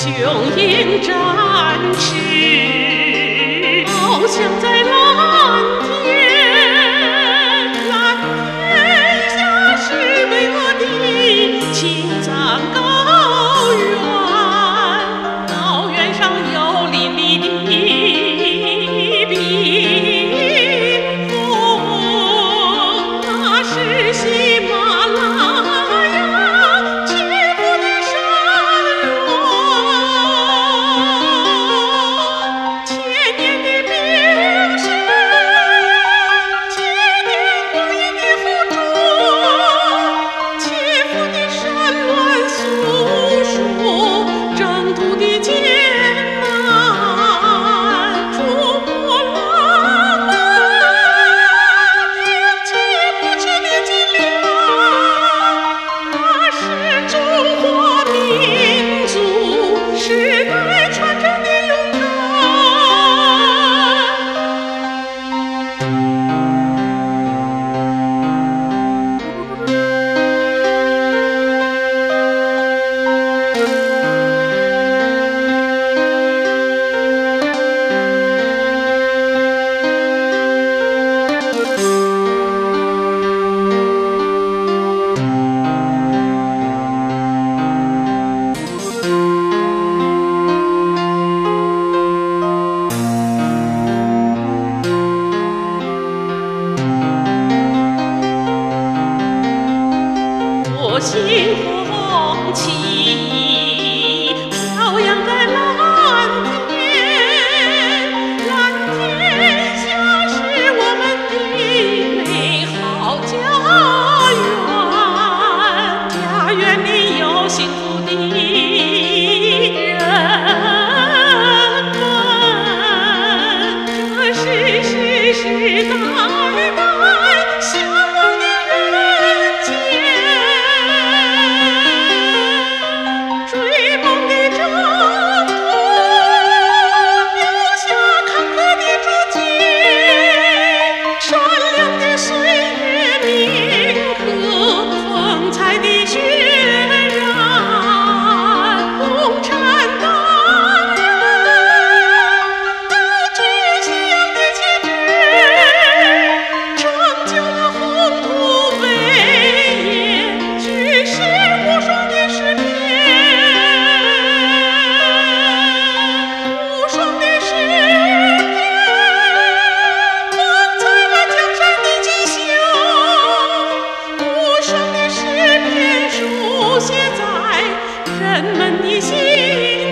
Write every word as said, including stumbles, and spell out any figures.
雄鹰展翅，翱翔在蓝天。蓝天下是巍峨的青藏高原，高原上有林立的冰峰，那是喜马拉雅起伏的山峦，千年的冰雪，千年光阴的付出，起伏的山峦诉说征途的艰难，触摸浪漫，挺起不屈的脊梁，那是中华民族世代传承的勇敢。我心红旗飘扬在蓝天，蓝天下是我们的美好家园，家园里有幸福的人们，这是世世代代向往的人间。追梦的征途，留下坎坷的足迹，善良的岁月铭刻，风采的渲染。共产党人高举信仰的旗帜，成就了宏图伟业，举世无双的诗篇。无双的诗篇，风采了江山的吉祥。无双的诗篇，书写在人们的心